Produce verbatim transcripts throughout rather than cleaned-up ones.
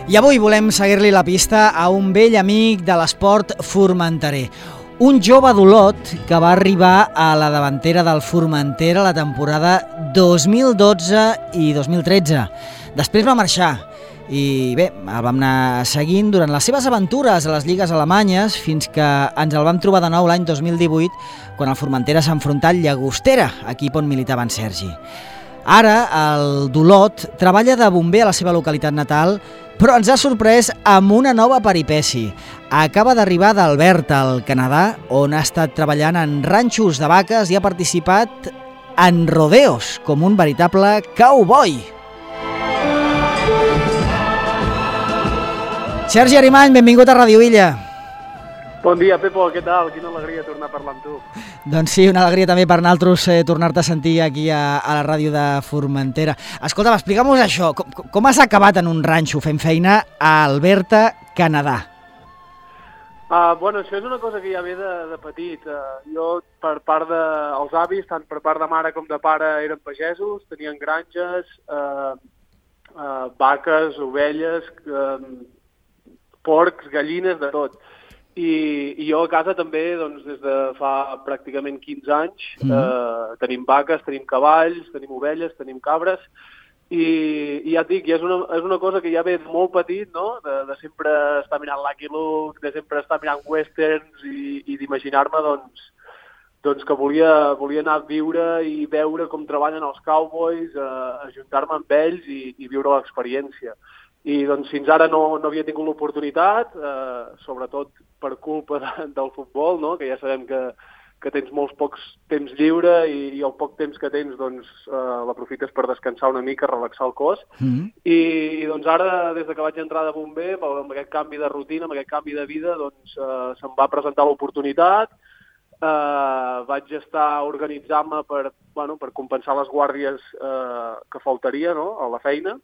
I avui volem seguir-li la pista a un vell amic de l'esport formenterer. Un jove d'Olot que va arribar a la davantera del Formentera la temporada dos mil dotze i dos mil tretze. Després va marxar i bé, el vam anar seguint durant les seves aventures a les lligues alemanyes fins que ens el vam trobar de nou l'any dos mil divuit quan el Formentera s'ha enfrontat al Llagostera, equip on militava en Sergi. Ara, el d'Olot treballa de bomber a la seva localitat natal, però ens ha sorprès amb una nova peripècia. Acaba d'arribar d'Alberta, al Canadà, on ha estat treballant en ranxos de vaques i ha participat en rodeos, com un veritable cowboy. Sergi Arimany, benvingut a Ràdio Illa. Bon dia, Pepo, què tal? Quina alegria tornar a parlar amb tu. Doncs sí, una alegria també per nosaltres eh, tornar-te a sentir aquí a, a la ràdio de Formentera. Escolta'm, explica'm-nos això, com, com has acabat en un ranxo fent feina a Alberta, Canadà? Uh, bueno, això és una cosa que ja ve de, de petit. Uh, jo, per part dels de, avis, tant per part de mare com de pare, eren pagesos, tenien granges, uh, uh, vaques, ovelles, uh, porcs, gallines, de tot. I, i jo a casa també, doncs, des de fa pràcticament quinze anys, mm. eh, tenim vaques, tenim cavalls, tenim ovelles, tenim cabres, i, i ja et dic, és una, és una cosa que ja ve molt petit, no?, de, de sempre estar mirant Lucky Luke, de sempre estar mirant westerns i, i d'imaginar-me, doncs, doncs que volia, volia anar a viure i veure com treballen els cowboys, eh, ajuntar-me amb ells i, i viure l'experiència. I doncs fins ara no, no havia tingut l'oportunitat, eh, sobretot per culpa de, del futbol, no? Que ja sabem que, que tens molts pocs temps lliure i, i el poc temps que tens doncs, eh, l'aprofites per descansar una mica, relaxar el cos. Mm-hmm. I, I doncs ara, des de que vaig entrar de bomber, amb aquest canvi de rutina, amb aquest canvi de vida, doncs eh, se'm va presentar l'oportunitat, eh, vaig estar organitzant-me per, bueno, per compensar les guàrdies eh, que faltaria, no?, a la feina.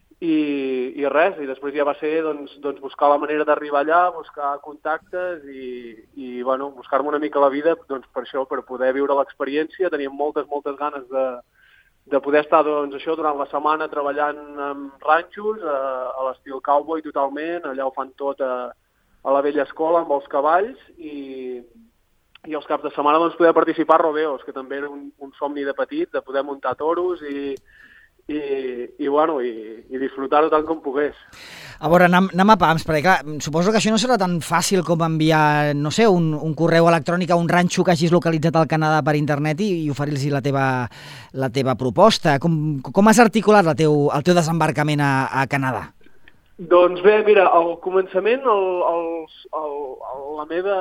I, i res, i després ja va ser doncs, doncs buscar la manera d'arribar allà, buscar contactes i, i bueno, buscar-me una mica la vida doncs, per això, per poder viure l'experiència. Teníem moltes, moltes ganes de, de poder estar doncs, això durant la setmana treballant en ranxos, a, a l'estil cowboy totalment, allà ho fan tot a, a la vella escola amb els cavalls i, i els caps de setmana doncs, poder participar a rodeos, que també era un, un somni de petit, de poder muntar toros i I, i, bueno, i, i disfrutar-ho tant com pogués. A veure, anem, anem a pams, perquè clar, suposo que això no serà tan fàcil com enviar, no sé, un, un correu electrònic a un ranxo que hagis localitzat al Canadà per internet i, i oferir-los la teva, la teva proposta. Com, com has articulat la teu, el teu desembarcament a, a Canadà? Doncs bé, mira, al començament el, el, el, el, la meva...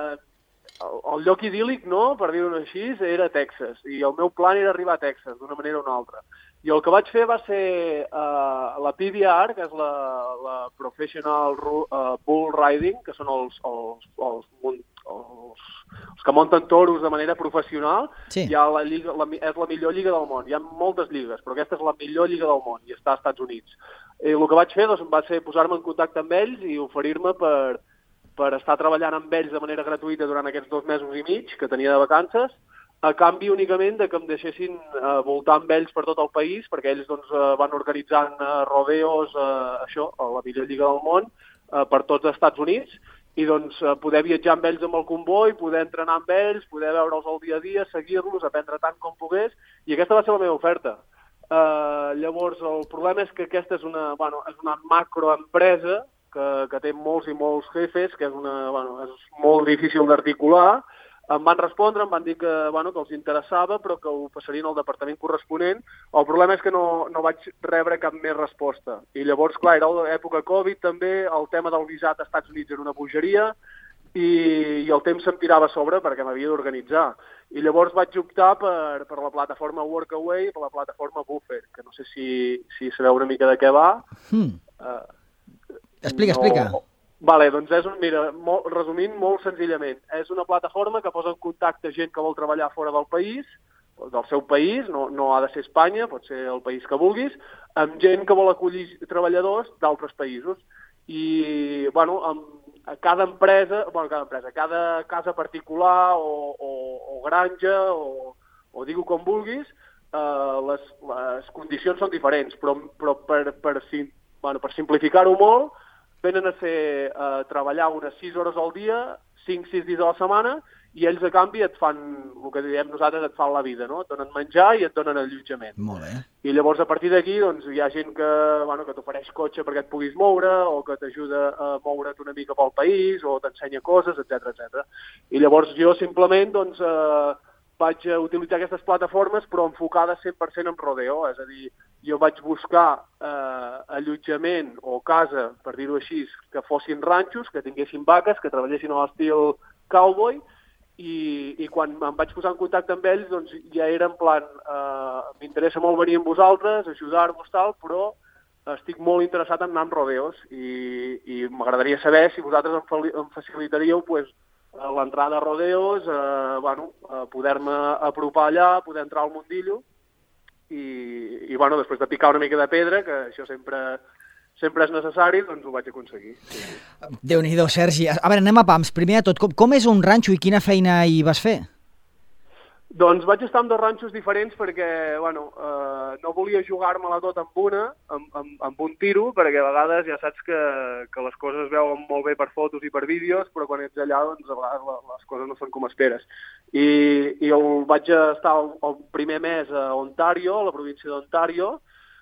El, el lloc idíl·lic, no?, per dir-ho així, era Texas, i el meu plan era arribar a Texas, d'una manera o una altra. I el que vaig fer va ser uh, la P B R, que és la, la Professional uh, Bull Riding, que són els, els, els, els, els que munten toros de manera professional. Sí. Hi ha la lliga, la, és la millor lliga del món. Hi ha moltes lligues, però aquesta és la millor lliga del món i està als Estats Units. I el que vaig fer doncs, va ser posar-me en contacte amb ells i oferir-me per... per estar treballant amb ells de manera gratuïta durant aquests dos mesos i mig que tenia de vacances, a canvi únicament de que em deixessin eh, voltar amb ells per tot el país, perquè ells doncs, eh, van organitzant eh, rodeos, eh, això, a la millor lliga del món, eh, per tots els Estats Units, i doncs eh, poder viatjar amb ells amb el comboi, poder entrenar amb ells, poder veure'ls al dia a dia, seguir-los, aprendre tant com pogués, i aquesta va ser la meva oferta. Eh, llavors, el problema és que aquesta és una, bueno, és una macroempresa, Que, que té molts i molts jefes, que és, una, bueno, és molt difícil d'articular. Em van respondre, em van dir que, bueno, que els interessava, però que ho passarien al departament corresponent. El problema és que no, no vaig rebre cap més resposta. I llavors, clar, era l'època Covid també, el tema del visat als Estats Units era una bogeria, i, i el temps se'm tirava a sobre perquè m'havia d'organitzar. I llavors vaig optar per, per la plataforma Workaway, per la plataforma Buffer, que no sé si, si sabeu una mica de què va. Hmm. Uh, Explica, no... explica. Vale, doncs és un, mira, molt, resumint molt senzillament, és una plataforma que posa en contacte gent que vol treballar fora del país, del seu país, no, no ha de ser Espanya, pot ser el país que vulguis, amb gent que vol acollir treballadors d'altres països. I, bueno, amb cada empresa, bueno, cada empresa, cada casa particular o, o, o granja, o, o digue-ho com vulguis, eh, les, les condicions són diferents, però, però per, per, bueno, per simplificar-ho molt, venen a fer a treballar unes sis hores al dia, cinc sis dies a la setmana, i ells a canvi et fan, el que diem nosaltres, et fan la vida, no? Et donen menjar i et donen allotjament. Molt bé. I llavors a partir d'aquí doncs, hi ha gent que, bueno, que t'ofereix cotxe perquè et puguis moure, o que t'ajuda a moure't una mica pel país, o t'ensenya coses, etcètera, etcètera. I llavors jo simplement doncs, eh, vaig utilitzar aquestes plataformes però enfocades cent per cent en rodeo, és a dir, jo vaig buscar eh, allotjament o casa, per dir-ho així, que fossin ranxos, que tinguessin vaques, que treballessin a l'estil cowboy, i, i quan em vaig posar en contacte amb ells doncs ja era en plan, eh, m'interessa molt venir amb vosaltres, ajudar-vos tal, però estic molt interessat en anar amb rodeos i, i m'agradaria saber si vosaltres em, em facilitaríeu pues, l'entrada a rodeos, eh, bueno, eh, poder-me apropar allà, poder entrar al mundillo i, i bueno, després de picar una mica de pedra, que això sempre... sempre és necessari, doncs ho vaig aconseguir. Sí. Déu-n'hi-do, Sergi. A veure, anem a pams. Primer de tot, com, com és un ranxo i quina feina hi vas fer? Doncs vaig estar en dos ranxos diferents perquè, bueno, eh, no volia jugar-me-la tot amb una, amb, amb, amb un tiro, perquè a vegades ja saps que, que les coses es veuen molt bé per fotos i per vídeos, però quan ets allà, doncs a vegades les coses no són com esperes. I, i el vaig estar el, el primer mes a Ontario, a la província d'Ontario,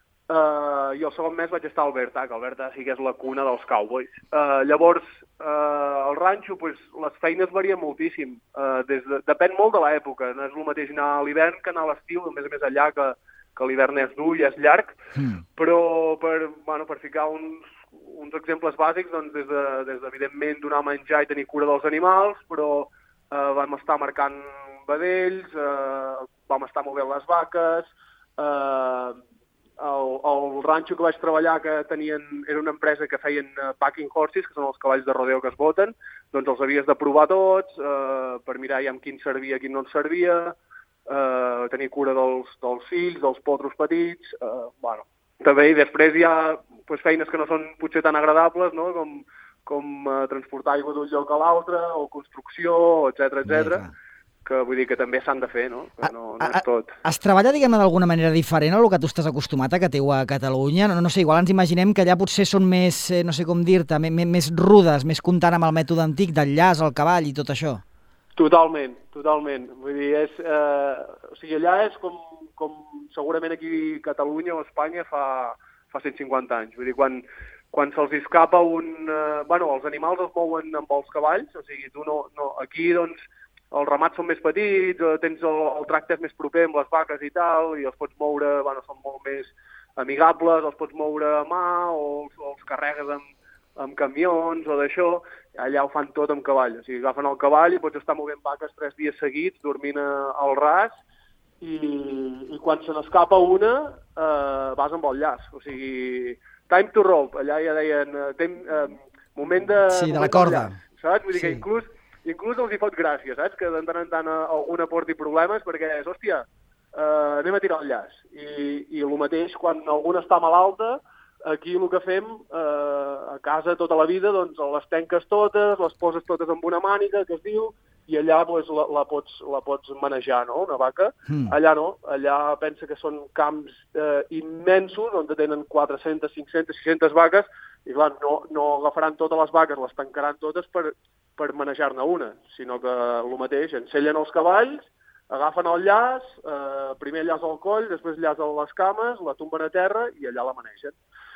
Uh, i el segon mes vaig estar a Alberta, que Alberta sí que és la cuna dels cowboys. Uh, llavors, uh, al ranxo, pues, les feines varien moltíssim. Uh, des de, depèn molt de l'època. No és el mateix anar a l'hivern que anar a l'estiu, a més a més allà que, que l'hivern és dur i és llarg. Mm. Però per, bueno, per ficar uns, uns exemples bàsics, doncs, des, de, des d'evidentment donar menjar i tenir cura dels animals, però uh, vam estar marcant vedells, uh, vam estar movent les vaques, uh, El, el ranxo que vaig treballar, que tenien, era una empresa que feien uh, packing horses, que són els cavalls de rodeo que es boten, doncs els havies de provar tots, uh, per mirar ja amb quin servia, quin no ens servia, uh, tenir cura dels, dels fills, dels potros petits, uh, bueno. També, i després hi ha pues, feines que no són potser tan agradables, no? com, com uh, transportar aigua d'un lloc a l'altre, o construcció, etcètera, etcètera. Que vull dir que també s'han de fer, no? Que no, no és tot. Es treballa, diguem-ne, d'alguna manera diferent a lo que tu estàs acostumat a que teniu a Catalunya? No, no sé, igual ens imaginem que allà potser són més, eh, no sé com dir-te, més, més rudes, més comptant amb el mètode antic del llaç, el cavall i tot això. Totalment, totalment. Vull dir, és, eh, o sigui, allà és com, com segurament aquí a Catalunya o a Espanya fa, fa cent cinquanta anys. Vull dir, quan, quan se'ls escapa un... Eh, bueno, els animals es mouen amb els cavalls, o sigui, tu no... no aquí, doncs, els ramats són més petits, tens el, el tracte és més proper amb les vaques i tal, i els pots moure, bueno, són molt més amigables, els pots moure a mà o els, o els carregues amb, amb camions o d'això. Allà ho fan tot amb cavall, o sigui, agafen el cavall i pots estar movent vaques tres dies seguits, dormint al ras, i, i quan se n'escapa una eh, vas amb el llaç, o sigui, time to rope, allà ja deien, tem, eh, moment de... Sí, de la corda. Llaç, saps? Vull dir sí. que inclús Inclús els hi fot gràcia, saps? Que de tant en tant alguna porti problemes perquè és, hòstia, eh, anem a tirar el llaç. I, i el mateix, quan alguna està malalta, aquí el que fem eh, a casa tota la vida, doncs les tenques totes, les poses totes amb una màniga, que es diu, i allà doncs, la, la, pots, la pots manejar, no?, una vaca. Mm. Allà no, allà pensa que són camps eh, immensos, on tenen quatre-centes, cinc-centes, sis-centes vaques, i clar, no, no agafaran totes les vaques, les tancaran totes per... per manejar-ne una, sinó que el mateix, ensellen els cavalls, agafen el llaç, eh, primer llaç al coll, després llaç a les cames, la tomben a terra i allà la manegen.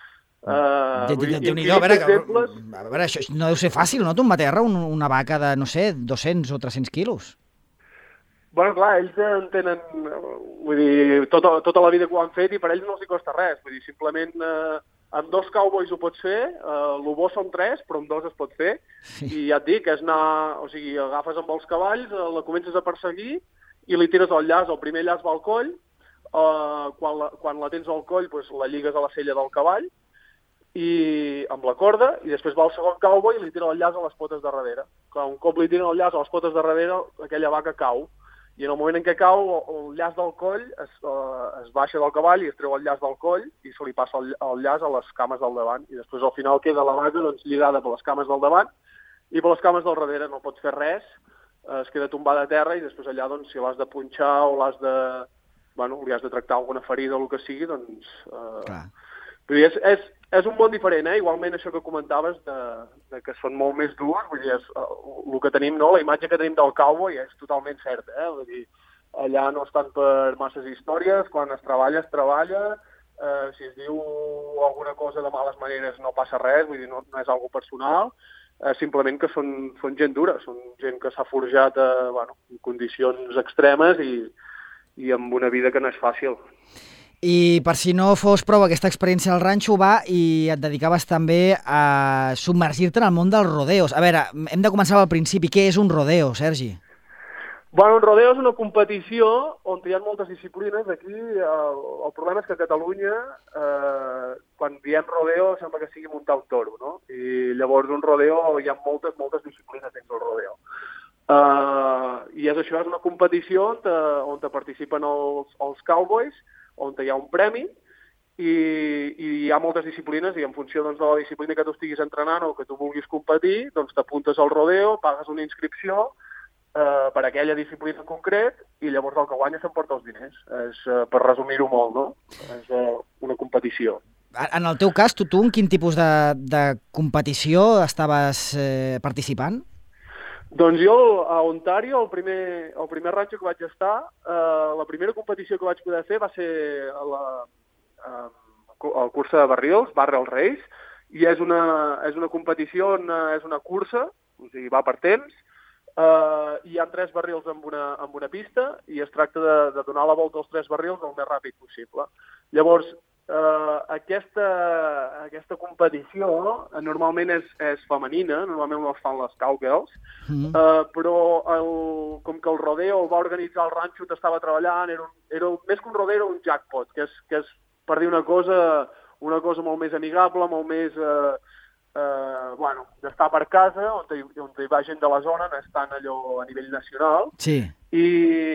Uh, Déu-n'hi-do, a veure, exemples... a veure, això no deu ser fàcil, no, tombar a terra un, una vaca de, no sé, dos-cents o tres-cents quilos? Bueno, clar, ells en tenen, vull dir, tota, tota la vida que ho han fet i per ells no els hi costa res, vull dir, simplement... Eh, amb dos cowboys ho pots fer, eh, el bo són tres, però amb dos es pot fer, sí. I ja et dic, és anar, o sigui, agafes amb els cavalls, eh, la comences a perseguir i li tires el llaç, el primer llaç va al coll, eh, quan, la, quan la tens al coll pues, la lligues a la sella del cavall, i amb la corda, i després va al segon cowboy i li tira el llaç a les potes de darrere. Clar, un cop li tiren el llaç a les potes de darrere, aquella vaca cau, i en el moment en què cau, el llaç del coll es, uh, es baixa del cavall i es treu el llaç del coll i se li passa el, el llaç a les cames del davant. I després al final queda la vaca doncs, lligada per les cames del davant i per les cames del darrere. No pots fer res, uh, es queda tombada a terra i després allà, doncs, si l'has de punxar o l'has de... Bueno, li has de tractar alguna ferida o el que sigui, doncs... Uh, Clar. És, és, és un món diferent, eh? Igualment això que comentaves de, de que són molt més durs, vull dir, és, el que tenim, no? La imatge que tenim del cowboy és totalment certa, eh? Vull dir, allà no estan per masses històries, quan es treballa, es treballa, eh, si es diu alguna cosa de males maneres no passa res, vull dir, no, no és algo personal, eh, simplement que són, són gent dura, són gent que s'ha forjat eh, bueno, en condicions extremes i, i amb una vida que no és fàcil. I per si no fos prou aquesta experiència al ranxo, va, i et dedicaves també a submergir-te en el món dels rodeos. A veure, hem de començar al principi. Què és un rodeo, Sergi? Bueno, un rodeo és una competició on hi ha moltes disciplines. Aquí el, el problema és que a Catalunya, eh, quan diem rodeo, sembla que sigui muntar un toro, no? I llavors un rodeo hi ha moltes, moltes disciplines dins del rodeo. Uh, I és això, és una competició on, te, on te participen els, els cowboys, on hi ha un premi i, i hi ha moltes disciplines i en funció doncs, de la disciplina que tu estiguis entrenant o que tu vulguis competir, doncs t'apuntes al rodeo, pagues una inscripció eh, per aquella disciplina en concret i llavors el que guanya s'emporta els diners. És, eh, per resumir-ho molt, no? És eh, una competició. En el teu cas, tu, tu en quin tipus de, de competició estaves eh, participant? Doncs jo, a Ontario, el primer, el primer ranxo que vaig estar, eh, la primera competició que vaig poder fer va ser a la, eh, el cursa de barrils, Barrel Race, i és una, és una competició on és una cursa, o sigui, va per temps, eh, hi ha tres barrils amb una, amb una pista i es tracta de, de donar la volta als tres barrils el més ràpid possible. Llavors, Uh, aquesta, aquesta competició normalment és, és femenina, normalment la fan les cowgirls, mm. uh, però el, com que el rodeo el va organitzar el ranxo on estava treballant, era, un, era més que un rodeo, era un jackpot, que és, que és per dir una cosa, una cosa molt més amigable, molt més, uh, uh, bueno, d'estar per casa, on hi, on hi va gent de la zona, no és tant allò a nivell nacional, sí. i,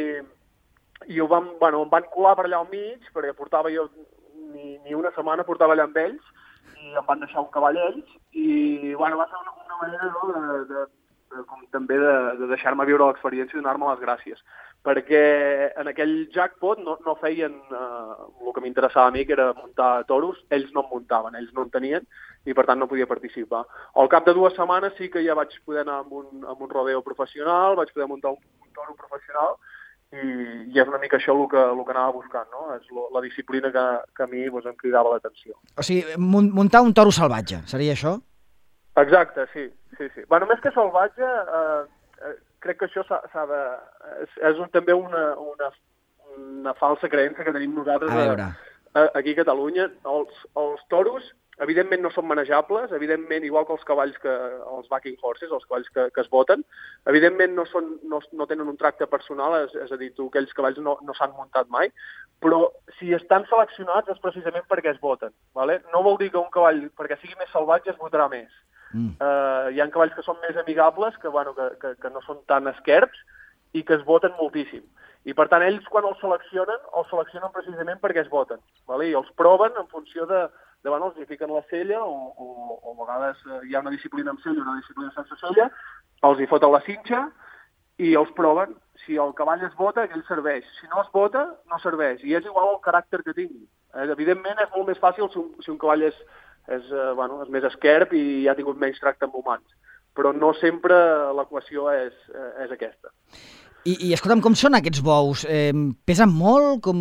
i ho van, bueno, em van colar per allà al mig, perquè portava jo Ni, ni una setmana portava allà amb ells i em van deixar un cavall ells i bueno, va ser una, una manera no, de, de, de, com, també de, de deixar-me viure l'experiència i donar-me les gràcies perquè en aquell jackpot no, no feien eh, el que m'interessava a mi, que era muntar toros, ells no en muntaven, ells no en tenien i per tant no podia participar. Al cap de dues setmanes sí que ja vaig poder anar amb un, amb un rodeo professional, vaig poder muntar un, un toro professional i, i és una mica això el que, el que anava buscant, no? És lo, la disciplina que, que a mi doncs, em cridava l'atenció. O sigui, muntar un toro salvatge, seria això? Exacte, sí. sí, sí. Bueno, més que salvatge, eh, eh, crec que això s'ha de... És, és un, també una, una, una falsa creença que tenim nosaltres a veure. A, a, aquí a Catalunya. Els, els toros, evidentment, no són manejables, evidentment, igual que els cavalls, que els backing horses, els cavalls que, que es voten, evidentment no, són, no, no tenen un tracte personal, és, és a dir, tu, aquells cavalls no, no s'han muntat mai, però si estan seleccionats és precisament perquè es voten. ¿vale? No vol dir que un cavall, perquè sigui més salvatge, es votarà més. Mm. Uh, hi ha cavalls que són més amigables, que, bueno, que, que, que no són tan esquerps i que es voten moltíssim. I per tant, ells quan els seleccionen, els seleccionen precisament perquè es voten. ¿vale? I els proven en funció de de bueno, els hi fiquen la sella o, o, o a vegades hi ha una disciplina amb sella i una disciplina sense sella, els hi foten la cinxa i els proven. Si el cavall es vota, ell serveix. Si no es vota, no serveix. I és igual el caràcter que tingui. Eh, evidentment és molt més fàcil si un, si un cavall és, és, eh, bueno, és més esquerp i ha tingut menys tracte amb humans. Però no sempre l'equació és, eh, és aquesta. I, i escolta'm, com són aquests bous? Eh, pesen molt? Com...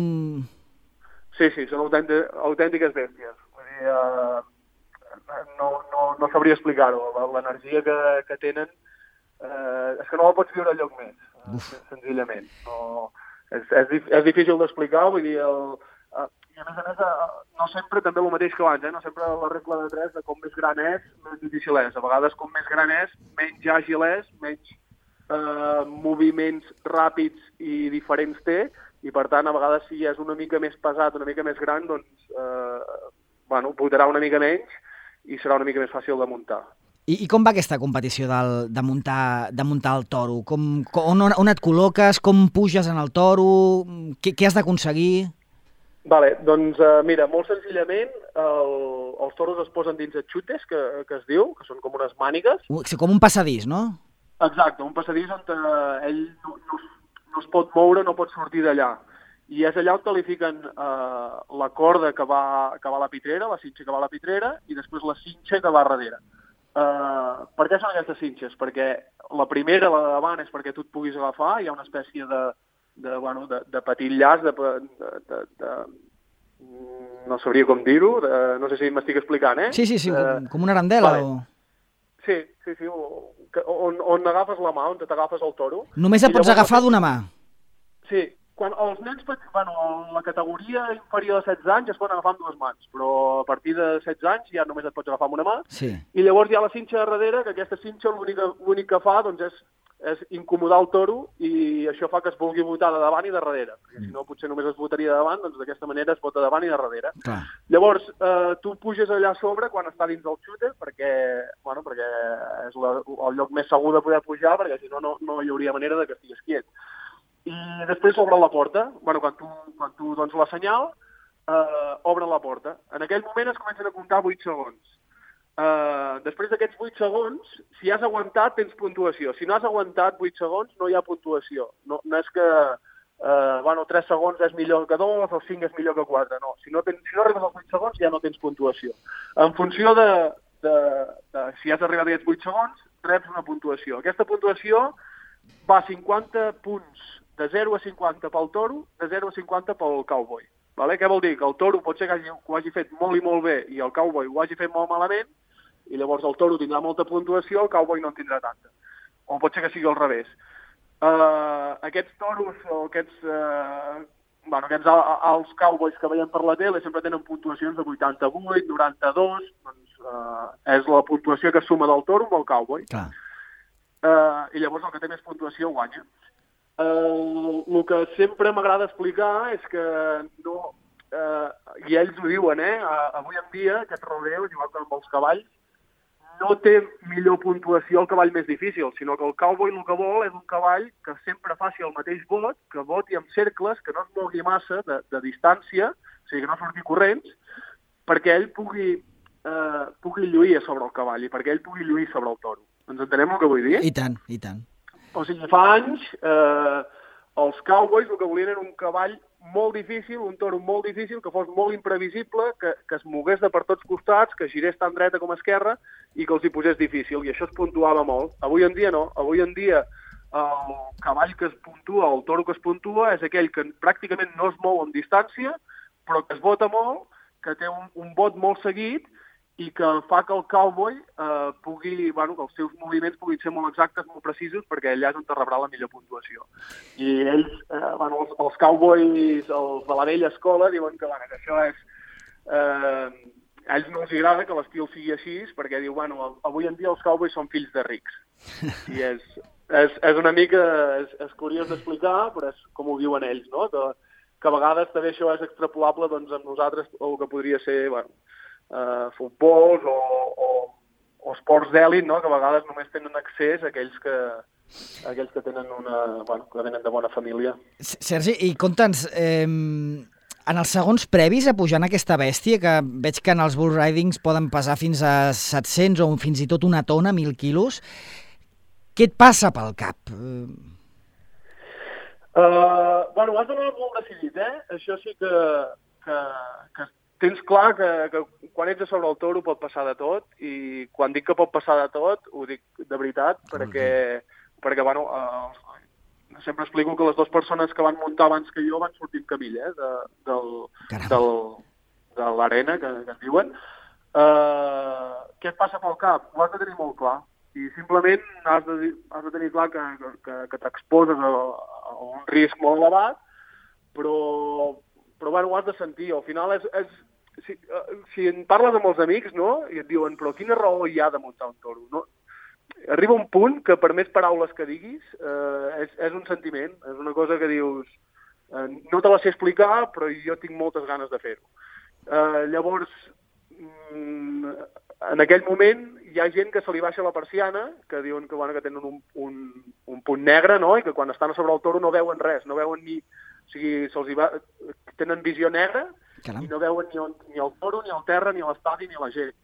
Sí, sí, són autèntic, autèntiques bèsties. Uh, no, no, no sabria explicar-ho. L'energia que, que tenen uh, és que no la pots viure enlloc més, uh, senzillament. No, és, és, és difícil d'explicar, vull dir, el, uh, i a més a més, uh, no sempre també el mateix que abans, eh? No sempre la regla de tres de com més gran és, més difícil és. A vegades com més gran és, menys àgil és, menys uh, moviments ràpids i diferents té, i per tant, a vegades si és una mica més pesat, una mica més gran, doncs uh, bueno, pujarà una mica menys i serà una mica més fàcil de muntar. I, i com va aquesta competició del, de, muntar, de muntar el toro? Com, on, on et col·loques? Com puges en el toro? Què, què has d'aconseguir? Vale, doncs uh, mira, molt senzillament el, els toros es posen dins de xutes, que, que es diu, que són com unes mànigues. Uh, com un passadís, no? Exacte, un passadís on uh, ell no, no, no es pot moure, no pot sortir d'allà. i és allà on li fiquen eh, la corda que va, que va a la pitrera, la cinxa que va a la pitrera, i després la cinxa que va darrere. Eh, per què són aquestes cinxes? Perquè la primera, la de davant, és perquè tu et puguis agafar, hi ha una espècie de, de, bueno, de, de petit llaç, de, de, de, de, no sabria com dir-ho, no sé si m'estic explicant, eh? Sí, sí, sí, uh, com una arandela vale. o... Sí, sí, sí, on, on agafes la mà, on t'agafes el toro. Només et pots agafar d'una mà? Sí, quan els nens, bueno, la categoria inferior de setze anys es poden agafar amb dues mans, però a partir de setze anys ja només et pots agafar amb una mà. Sí. I llavors hi ha la cinxa darrere, que aquesta cinxa l'únic que fa doncs, és, és incomodar el toro i això fa que es vulgui botar de davant i de darrere, perquè si no potser només es botaria de davant, doncs d'aquesta manera es bota de davant i de darrere. Clar. Llavors, eh, tu puges allà a sobre quan està dins del xúter, perquè, bueno, perquè és la, el lloc més segur de poder pujar, perquè si no, no, no hi hauria manera de que estigués quiet. I després obre la porta. Bueno, quan tu, quan tu dones la senyal, eh, obre la porta. En aquell moment es comencen a comptar vuit segons. Uh, després d'aquests vuit segons, si has aguantat, tens puntuació. Si no has aguantat vuit segons, no hi ha puntuació. No, no és que uh, bueno, tres segons és millor que dos o cinc és millor que quatre. No. Si no, tens, si no arribes als vuit segons, ja no tens puntuació. En funció de, de, de si has arribat a aquests vuit segons, reps una puntuació. Aquesta puntuació va cinquanta punts de zero a cinquanta pel toro, de zero a cinquanta pel cowboy. Vale? Què vol dir? Que el toro pot ser que hagi, ho hagi fet molt i molt bé i el cowboy ho hagi fet molt malament, i llavors el toro tindrà molta puntuació, el cowboy no en tindrà tanta. O pot ser que sigui al revés. Uh, aquests toros o aquests, uh, bueno, aquests alts cowboys que veiem per la tele sempre tenen puntuacions de vuitanta-vuit, noranta-dos, doncs uh, és la puntuació que suma del toro amb el cowboy. Clar. Uh, I llavors el que té més puntuació guanya. Uh, el que sempre m'agrada explicar és que no, uh, i ells ho diuen, eh? Uh, avui en dia aquest rodeo, igual que amb els cavalls, no té millor puntuació el cavall més difícil, sinó que el cowboy el que vol és un cavall que sempre faci el mateix vot, que voti en cercles, que no es mogui massa de, de distància, o sigui, que no surti corrents, perquè ell pugui, eh, pugui lluir sobre el cavall i perquè ell pugui lluir sobre el toro. Ens entenem el que vull dir? I tant, i tant. O sigui, fa anys eh, els cowboys el que volien era un cavall molt difícil, un toro molt difícil, que fos molt imprevisible, que, que es mogués de per tots costats, que girés tant dreta com esquerra i que els hi posés difícil, i això es puntuava molt. Avui en dia no, avui en dia el cavall que es puntua, el toro que es puntua, és aquell que pràcticament no es mou en distància, però que es vota molt, que té un, un vot molt seguit i que fa que el cowboy eh, pugui, bueno, que els seus moviments puguin ser molt exactes, molt precisos, perquè allà és on te rebrà la millor puntuació. I ells, eh, bueno, els, els cowboys, els de la vella escola, diuen que, bueno, que això és... Eh, a ells no els agrada que l'estil sigui així, perquè diu, bueno, avui en dia els cowboys són fills de rics. I és, és, és una mica... És, és curiós d'explicar, però és com ho diuen ells, no? Que, que a vegades també això és extrapolable doncs, amb nosaltres, el que podria ser, bueno, Uh, futbols o, o, o esports d'èlit, no? Que a vegades només tenen accés a aquells que, a aquells que tenen una, bueno, que venen de bona família. Sergi, i conta'ns, eh, en els segons previs a pujar en aquesta bèstia, que veig que en els bull ridings poden pesar fins a set-cents o fins i tot una tona, mil quilos, què et passa pel cap? Uh, bueno, has d'anar molt decidit, eh? Això sí que, que, que tens clar que, que quan ets a sobre el toro pot passar de tot, i quan dic que pot passar de tot, ho dic de veritat, perquè, perquè bueno, eh, sempre explico que les dues persones que van muntar abans que jo van sortir en camilla, eh, de, del, del, de l'arena, que, que en diuen. Eh, què et passa pel cap? Ho has de tenir molt clar. I simplement has de, has de tenir clar que, que, que t'exposes a, a un risc molt elevat, però, però bueno, ho has de sentir. Al final és... és Si, si en parles amb els amics, no? I et diuen, però quina raó hi ha de muntar un toro? No? Arriba un punt que per més paraules que diguis eh, és, és un sentiment, és una cosa que dius eh, no te la sé explicar, però jo tinc moltes ganes de fer-ho. Eh, llavors, mm, en aquell moment hi ha gent que se li baixa la persiana, que diuen que, bueno, que tenen un, un, un punt negre, no? I que quan estan a sobre el toro no veuen res, no veuen ni... O sigui, se'ls hi va, tenen visió negra. Caram. I no veuen ni, on, ni el toro, ni el terra, ni l'estadi, ni la gent.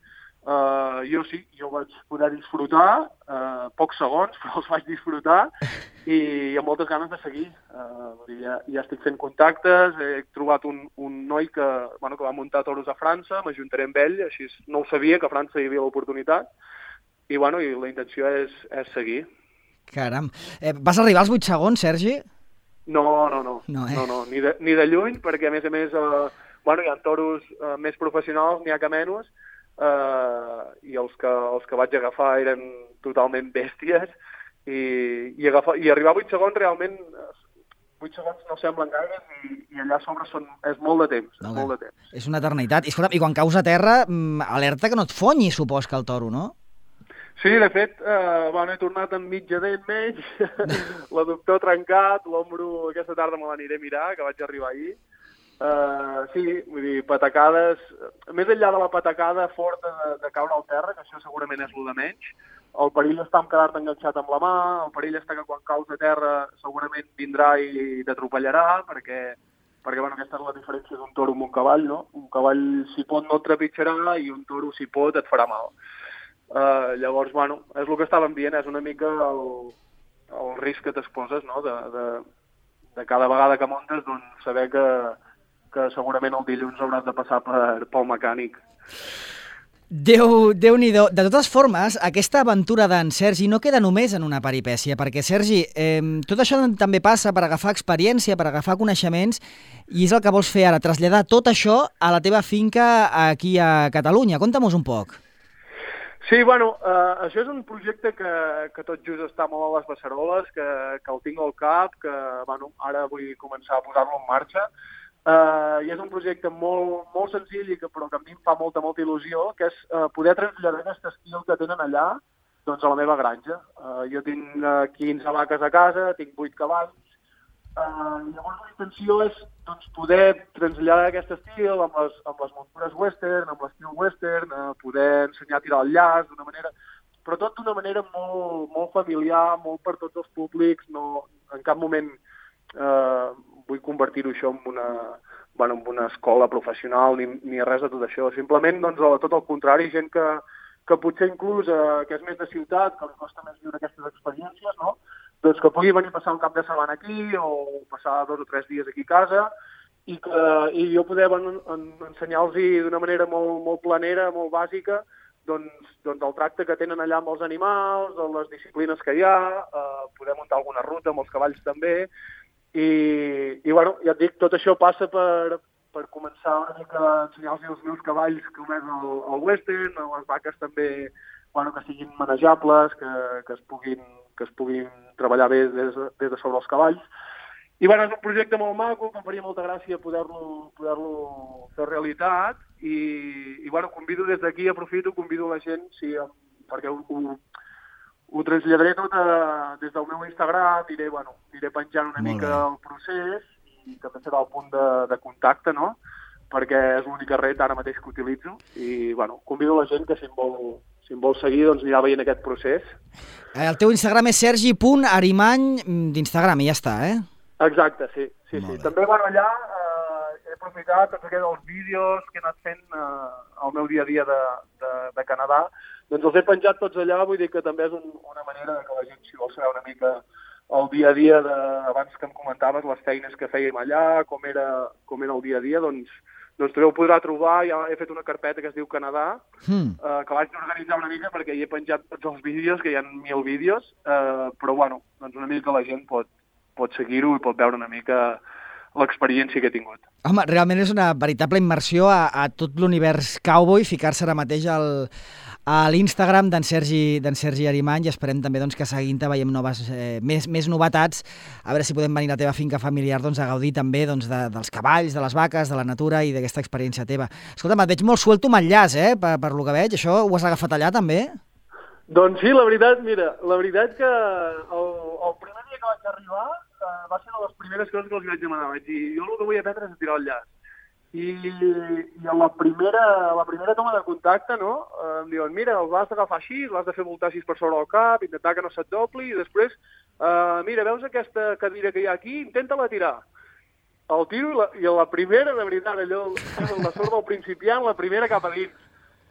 Uh, jo sí, jo vaig poder disfrutar, uh, pocs segons, però els vaig disfrutar, i, i amb moltes ganes de seguir. Uh, ja, ja estic fent contactes, he trobat un, un noi que, bueno, que va muntar toros a França, m'ajuntaré amb ell, així no ho sabia, que a França hi havia l'oportunitat, i, bueno, i la intenció és, és seguir. Caram. Eh, vas arribar als vuit segons, Sergi? No, no, no, no, eh? no, no. Ni, de, ni de lluny, perquè a més a més uh, bueno, hi ha toros uh, més professionals, n'hi ha que menys, Uh, i els que, els que vaig agafar eren totalment bèsties i, i, agafar, i arribar a vuit segons realment vuit segons no semblen gaires i, i allà a sobre són, és molt de temps, és molt de temps. És una eternitat. I, escolta, i quan caus a terra, alerta que no et fonyi, supos que el toro, no? Sí, de fet, uh, bueno, he tornat amb mitja dent menys, l'adductor trencat, l'ombro aquesta tarda me l'aniré a mirar, que vaig arribar ahir. Uh, sí, vull dir, patacades, més enllà de la patacada forta de, de caure al terra, que això segurament és el de menys, el perill està en quedar-te enganxat amb la mà, el perill està que quan caus a terra segurament vindrà i t'atropellarà, perquè, perquè bueno, aquesta és la diferència d'un toro amb un cavall, no? Un cavall, si pot, no et trepitjarà, i un toro, si pot, et farà mal. Uh, llavors, bueno, és el que estàvem dient, és una mica el, el risc que t'exposes, no? De, de, de cada vegada que muntes, doncs, saber que que segurament el dilluns hauràs de passar per, pel mecànic. Déu, Déu-n'hi-do. De totes formes, aquesta aventura d'en Sergi no queda només en una peripècia, perquè, Sergi, eh, tot això també passa per agafar experiència, per agafar coneixements, i és el que vols fer ara, traslladar tot això a la teva finca aquí a Catalunya. Conta-mos un poc. Sí, bueno, uh, això és un projecte que, que tot just està molt a les beceroles, que, que el tinc al cap, que bueno, ara vull començar a posar-lo en marxa. Uh, i és un projecte molt, molt senzill i que, però que a mi em fa molta, molta il·lusió, que és uh, poder traslladar aquest estil que tenen allà doncs, a la meva granja. Uh, jo tinc uh, quinze vaques a casa, tinc vuit cavalls, uh, i llavors la intenció és doncs, poder traslladar aquest estil amb les, amb les muntures western, amb l'estil western, uh, poder ensenyar a tirar el llaç d'una manera, però tot d'una manera molt, molt familiar, molt per tots els públics, no, en cap moment uh, vull convertir-ho això en una, bueno, en una escola professional ni, ni res de tot això. Simplement, doncs, tot el contrari, gent que, que potser inclús eh, que és més de ciutat, que li costa més viure aquestes experiències, no? Doncs que pugui venir a passar un cap de setmana aquí o passar dos o tres dies aquí a casa i, que, i jo poder bueno, en, ensenyar-los d'una manera molt, molt planera, molt bàsica, doncs, doncs el tracte que tenen allà amb els animals, les disciplines que hi ha, eh, poder muntar alguna ruta amb els cavalls també. I, i bueno, ja et dic, tot això passa per, per començar una mica a ensenyar-los els meus cavalls com és el, el western, les vaques també, bueno, que siguin manejables, que, que, es puguin, que es puguin treballar bé des, des de sobre els cavalls. I bueno, és un projecte molt maco, que em faria molta gràcia poder-lo poder-lo fer realitat i, i bueno, convido des d'aquí, aprofito, convido la gent, sí, perquè ho, ho Ho traslladaré tot a, des del meu Instagram, iré, bueno, iré penjant una mica el procés i també serà el punt de, de contacte, no? Perquè és l'única red ara mateix que utilitzo i, bueno, convido la gent que si em vol, si em vol seguir, doncs anirà veient aquest procés. El teu Instagram és sergi punt arimany d'Instagram i ja està, eh? Exacte, sí. sí, sí. També, bueno, allà eh, he aprofitat tots aquests vídeos que he anat fent eh, al meu dia a dia de, de, de Canadà. Doncs els he penjat tots allà, vull dir que també és un, una manera que la gent, si vol saber una mica el dia a dia, de, abans que em comentaves, les feines que fèiem allà, com era, com era el dia a dia, doncs, doncs també ho podrà trobar. Ja he fet una carpeta que es diu Canadà, mm. eh, que vaig organitzar una mica perquè hi he penjat tots els vídeos, que hi ha mil vídeos, eh, però bueno, doncs una mica la gent pot, pot seguir-ho i pot veure una mica l'experiència que he tingut. Home, realment és una veritable immersió a, a tot l'univers cowboy, ficar-se ara mateix al, a l'Instagram d'en Sergi, d'en Sergi Arimany i esperem també doncs, que seguint-te veiem noves, eh, més, més novetats, a veure si podem venir a la teva finca familiar doncs, a gaudir també doncs, de, dels cavalls, de les vaques, de la natura i d'aquesta experiència teva. Escolta'm, et veig molt suelto amb el llaç, eh, per, per lo que veig. Això ho has agafat allà també? Doncs sí, la veritat, mira, la veritat que el, el primer dia que vaig arribar uh, va ser una de les primeres coses que els vaig demanar. Vaig dir, jo el que vull aprendre és a tirar el llaç. I, i a la primera, a la primera toma de contacte, no, uh, em diuen, mira, el l'has d'agafar així, l'has de fer voltar així per sobre el cap, intentar que no se't dobli, i després, uh, mira, veus aquesta cadira que hi ha aquí? Intenta-la tirar. El tiro i la, i la primera, de veritat, allò, la sort del principiant, la primera cap a dins.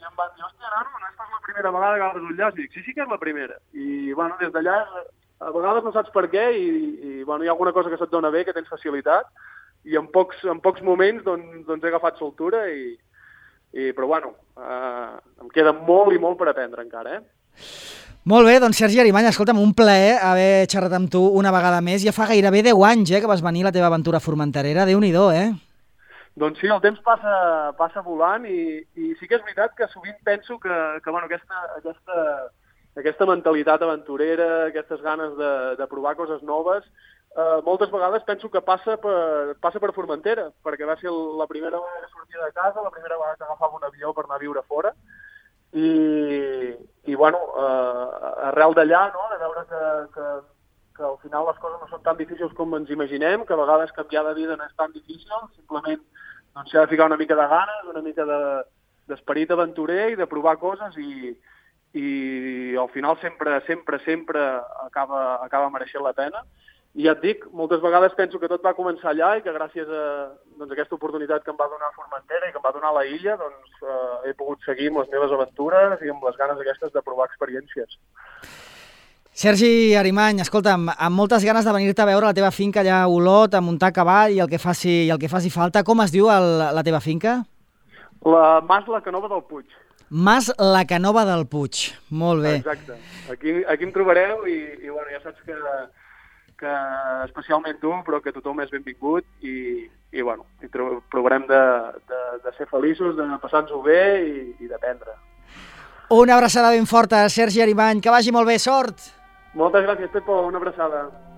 i em van dir, hòstia, nano, no és pas la primera vegada que agafes un llaç. I dic, sí, sí que és la primera. I, bueno, des d'allà, a vegades no saps per què i, i bueno, hi ha alguna cosa que se't dona bé, que tens facilitat, i en pocs, en pocs moments doncs, doncs he agafat soltura, i, i, però bueno, eh, em queda molt i molt per aprendre encara, eh? Molt bé, doncs Sergi Arimany, escolta'm, un plaer haver xerrat amb tu una vegada més. Ja fa gairebé deu anys eh, que vas venir a la teva aventura formenterera, Déu-n'hi-do, eh? Doncs sí, el temps passa, passa volant i, i sí que és veritat que sovint penso que, que bueno, aquesta, aquesta, aquesta mentalitat aventurera, aquestes ganes de, de provar coses noves, eh, moltes vegades penso que passa per, passa per Formentera, perquè va ser la primera vegada que sortia de casa, la primera vegada que agafava un avió per anar a viure fora, i, i bueno, eh, arrel d'allà, no?, de veure que, que, que al final les coses no són tan difícils com ens imaginem, que a vegades canviar de vida no és tan difícil, simplement doncs s'ha de ficar una mica de ganes, una mica d'esperit de, aventurer i de provar coses, i, i al final sempre, sempre, sempre acaba, acaba mereixent la pena. I ja et dic, moltes vegades penso que tot va començar allà i que gràcies a, doncs, a aquesta oportunitat que em va donar Formentera i que em va donar la illa, doncs eh, he pogut seguir amb les meves aventures i amb les ganes aquestes de provar experiències. Sergi Arimany, escolta'm, amb moltes ganes de venir-te a veure la teva finca allà a Olot, a muntar a cavall i el que faci, i el que faci falta. Com es diu el, la teva finca? La Mas La Canova del Puig. Mas La Canova del Puig, molt bé. Exacte, aquí, aquí em trobareu i, i bueno, ja saps que, que especialment tu, però que tothom és benvingut i, i bueno, i provarem de, de, de ser feliços, de passar-nos-ho bé i, i d'aprendre. Una abraçada ben forta, Sergi Arimany, que vagi molt bé, sort! Moltes gràcies, Pepo, una abraçada.